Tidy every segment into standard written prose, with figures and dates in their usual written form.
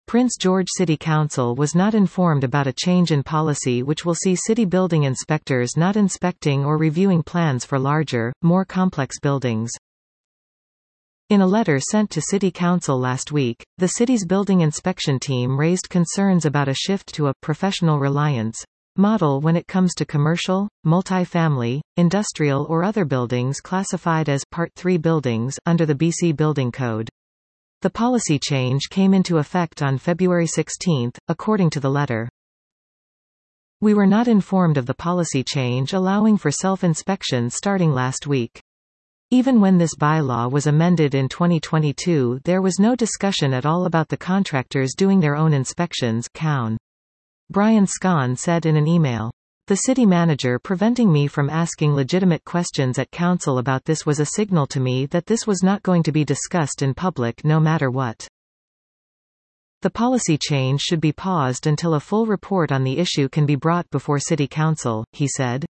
Prince George City Council was not informed about a change in policy which will see city building inspectors not inspecting or reviewing plans for larger, more complex buildings. In a letter sent to City Council last week, the city's building inspection team raised concerns about a shift to a professional reliance model when it comes to commercial, multi-family, industrial or other buildings classified as Part 3 buildings under the BC Building Code. The policy change came into effect on February 16, according to the letter. We were not informed of the policy change allowing for self-inspection starting last week. Even when this bylaw was amended in 2022, there was no discussion at all about the contractors doing their own inspections. COWN. Brian Scon said in an email. The city manager preventing me from asking legitimate questions at council about this was a signal to me that this was not going to be discussed in public no matter what. The policy change should be paused until a full report on the issue can be brought before City Council, he said.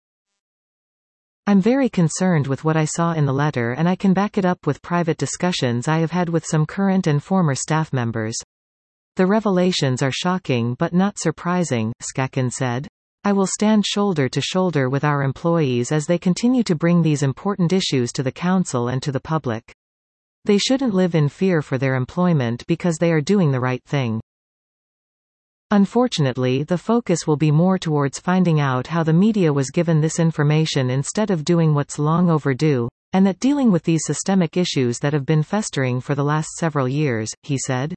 I'm very concerned with what I saw in the letter and I can back it up with private discussions I have had with some current and former staff members. The revelations are shocking but not surprising, Skaken said. I will stand shoulder to shoulder with our employees as they continue to bring these important issues to the council and to the public. They shouldn't live in fear for their employment because they are doing the right thing. Unfortunately, the focus will be more towards finding out how the media was given this information instead of doing what's long overdue, and that dealing with these systemic issues that have been festering for the last several years, he said.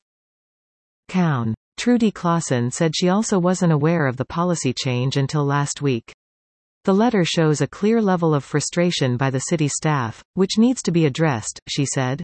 COWN. Trudy Clausen said she also wasn't aware of the policy change until last week. The letter shows a clear level of frustration by the city staff, which needs to be addressed, she said.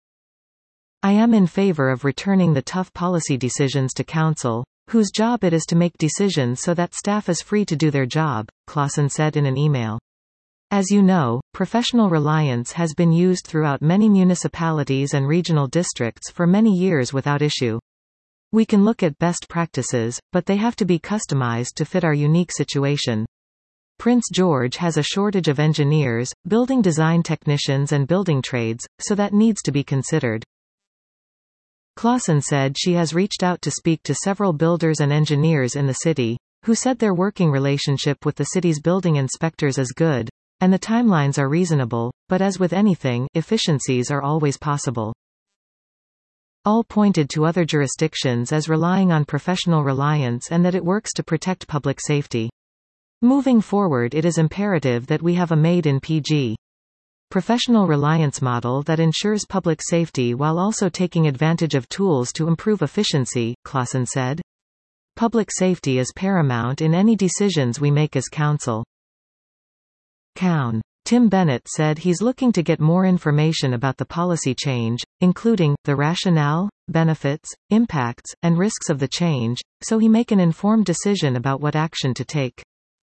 I am in favor of returning the tough policy decisions to council, whose job it is to make decisions so that staff is free to do their job, Clausen said in an email. As you know, professional reliance has been used throughout many municipalities and regional districts for many years without issue. We can look at best practices, but they have to be customized to fit our unique situation. Prince George has a shortage of engineers, building design technicians and building trades, so that needs to be considered. Clausen said she has reached out to speak to several builders and engineers in the city, who said their working relationship with the city's building inspectors is good, and the timelines are reasonable, but as with anything, efficiencies are always possible. All pointed to other jurisdictions as relying on professional reliance and that it works to protect public safety. Moving forward, it is imperative that we have a made-in-PG professional reliance model that ensures public safety while also taking advantage of tools to improve efficiency, Clausen said. Public safety is paramount in any decisions we make as council. COWN. Tim Bennett said he's looking to get more information about the policy change, including the rationale, benefits, impacts, and risks of the change, so he make an informed decision about what action to take.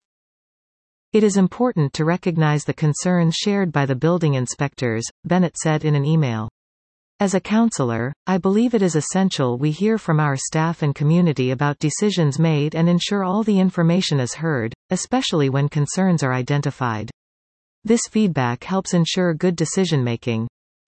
It is important to recognize the concerns shared by the building inspectors, Bennett said in an email. As a councillor, I believe it is essential we hear from our staff and community about decisions made and ensure all the information is heard, especially when concerns are identified. This feedback helps ensure good decision-making.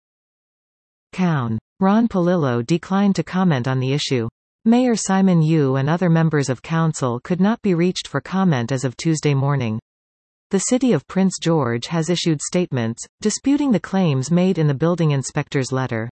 COWN. Ron Palillo declined to comment on the issue. Mayor Simon Yu and other members of council could not be reached for comment as of Tuesday morning. The City of Prince George has issued statements, disputing the claims made in the building inspector's letter.